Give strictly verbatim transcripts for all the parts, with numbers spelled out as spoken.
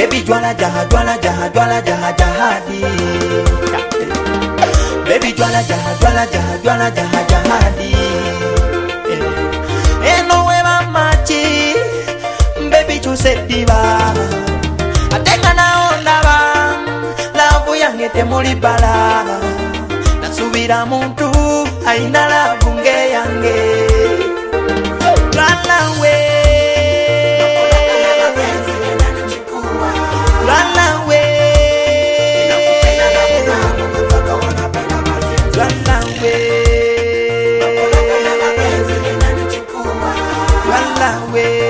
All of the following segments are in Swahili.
Baby jwala jaha jwala jaha jwala jaha jahadi. Baby jwala jaha jwala jaha jwala jaha jahadi. Eno weba machi baby chusediba. Atenga na onda ba lavu yange temuli bala. Nasubira muntu aina lavu nge yange. Run away. Run away. Run away. Run away.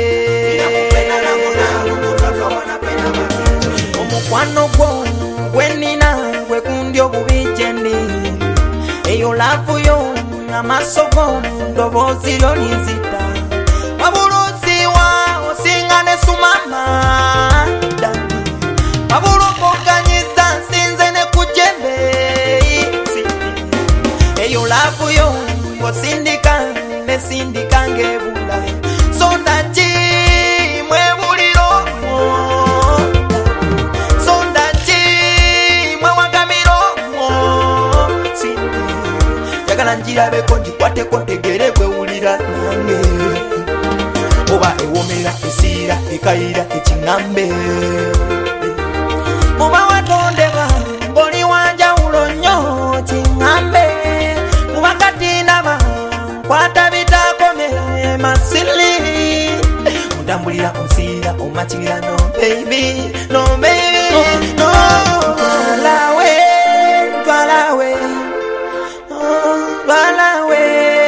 Omukwano gwo gwenina gwekundio bubijendi. Eyo lavu yo amasogo ndobozi lyo nizita. Wabulusi wa osingane sumama. Wabulu kokanyiza sinze ne kujembe. Eyo lavu yo osindika ne sindika ngebula. Sonda chi mwebuliro. Sonda chi mwewagamiro. Yagala njira beko njikwate kontegere kwe ulira nange. Oba ewomera esira ekaira echingambe. Muba watondeba mboli wanja ulonyo chingambe. Muba katinaba kwata bitakome masili. Mudambulira onsira omachira no baby no baby no. Twala we twala we twala we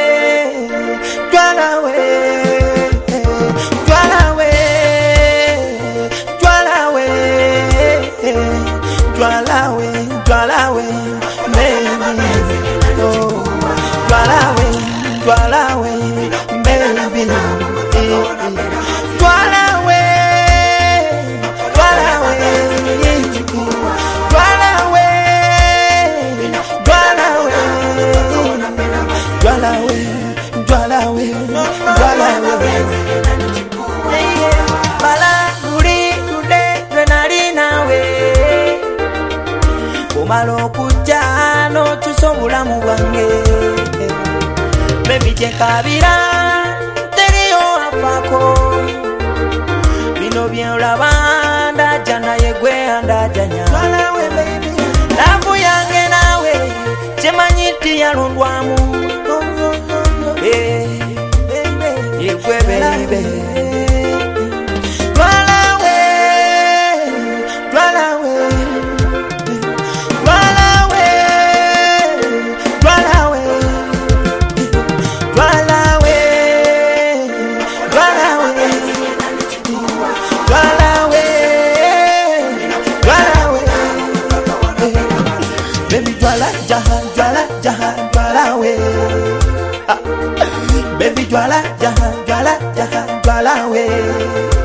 twala we twala we twala we twala we twala we baby oh twala we twala we baby twala we twala we twala we twala we twala we twala we twala we bala uri today venari nawe kumalo kujano tusobulamu bwange baby jekabira teriyo afako bino byolabanda jana yegwe anda janya twala we baby lavu yange nawe chemanyiti yalondwamu eh baby yegwe baby twala we twala we twala we twala we twala we twala we twala we twala we baby twala jaha twala jaha twala we baby twala jaha twala jaha twala we.